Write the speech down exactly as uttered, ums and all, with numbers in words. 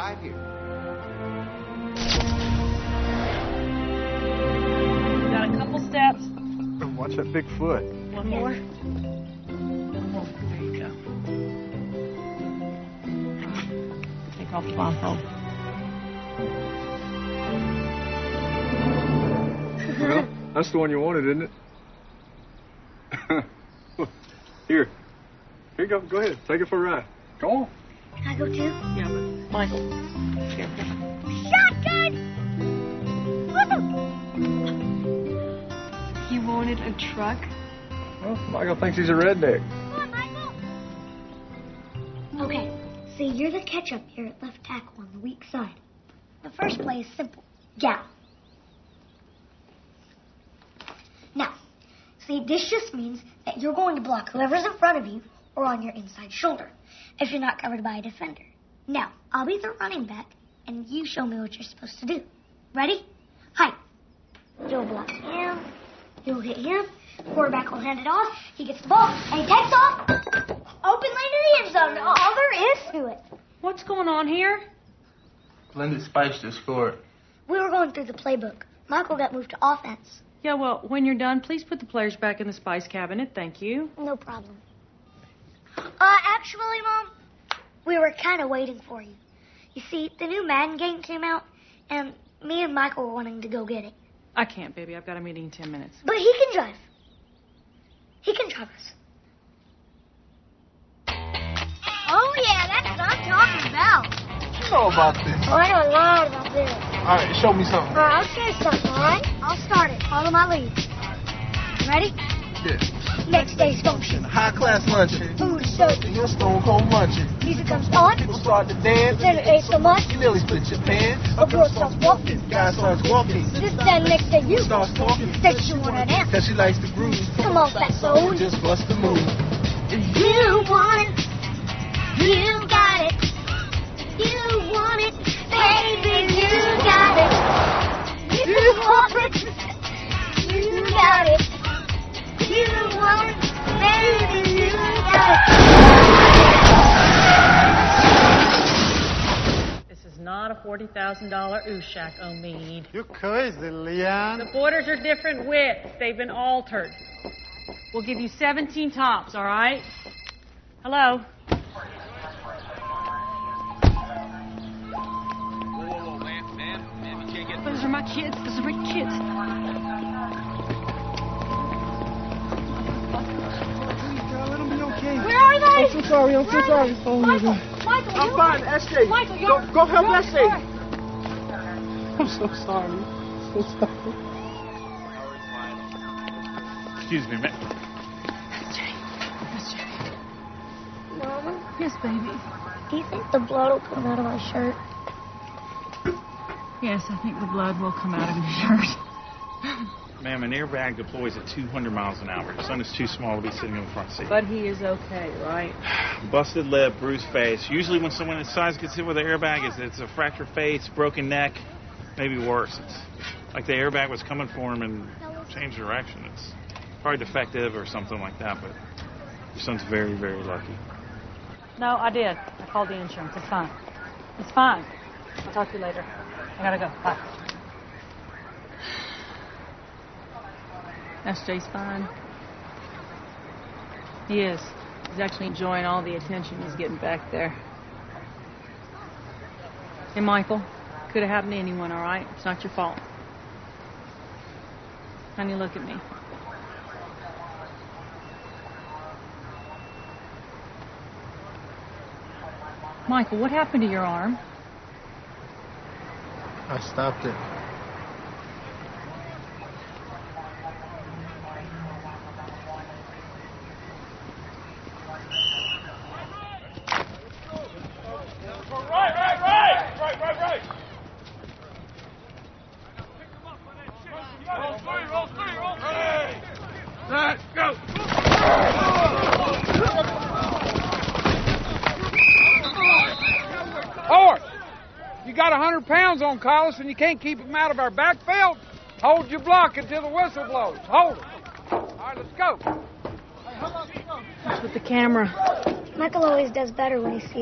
right here. Got a couple steps. Watch that big foot. One more. One more. There you go. Take off the blindfold. Well, that's the one you wanted, isn't it? Here. Here you go. Go ahead. Take it for a ride. Go on. Can I go too? Yeah, but Michael. Here, here. Shotgun! You wanted a truck? Well, Michael thinks he's a redneck. Come on, Michael. Okay, so you're the catch-up here at left tackle on the weak side. The first play is simple. Gal. Now, see, this just means that you're going to block whoever's in front of you or on your inside shoulder if you're not covered by a defender. Now, I'll be the running back, and you show me what you're supposed to do. Ready? Hi. You'll block him. You'll hit him. Quarterback will hand it off. He gets the ball, and he takes off. Open lane to the end zone. All there is to it. What's going on here? Linda Spice just scored. We were going through the playbook. Michael got moved to offense. Yeah, well, when you're done, please put the players back in the spice cabinet. Thank you. No problem. Uh, actually, Mom, we were kind of waiting for you. You see, the new Madden game came out, and me and Michael were wanting to go get it. I can't, baby. I've got a meeting in ten minutes. But he can drive. He can drive us. Oh, yeah, that's what I'm talking about. You know about this. Oh, I know a lot about this. All right, show me something. All right, I'll show you something, all right? I'll start it. Follow my lead. Ready? Yeah. Next day's function. High-class luncheon. Food is served. You're stone cold munching. Music comes on. People start to dance. Then it ain't so much. You nearly split your pants. A girl starts walking. Guy starts walking. This time next day you Starts talking. said you wanna dance. Cause she likes to groove. Come on, fatso. Just bust the move. You want it. You got it. You want it. Baby, you got it. You want it. You got it. You want it. Baby, you got it. This is not a forty thousand dollars Ushak Omid. You're crazy, Leon. The borders are different widths. They've been altered. We'll give you seventeen tops, all right? Hello? Those are my kids. Those are my kids. Let him be okay. Where are they? I'm so sorry. I'm so sorry. Oh, my Michael, God. Michael, I'm you fine, okay? S J. Michael, Go, you're... go help you're S J. okay. I'm so sorry. So sorry. Excuse me, ma'am. Mama, Yes, baby. do you think the blood will come out of my shirt? Yes, I think the blood will come out of your shirt. Ma'am, an airbag deploys at two hundred miles an hour. Your son is too small to be sitting in the front seat. But he is okay, right? Busted lip, bruised face. Usually when someone his size gets hit with an airbag, it's, it's a fractured face, broken neck, maybe worse. It's like the airbag was coming for him and changed direction. It's probably defective or something like that, but your son's very, very lucky. No, I did. I called the insurance. It's fine. It's fine. I'll talk to you later. I gotta go. Bye. S J's fine. He is. He's actually enjoying all the attention he's getting back there. Hey, Michael, could have happened to anyone, all right? It's not your fault. Honey, look at me. Michael, what happened to your arm? I stopped it. Right, right, right! Right, right, right! Roll three, roll three, roll three! Set, go! Howard, you got a hundred pounds on Collis and you can't keep him out of our backfield? Hold your block until the whistle blows. Hold it. All right, let's go. What's with the camera? Michael always does better when he sees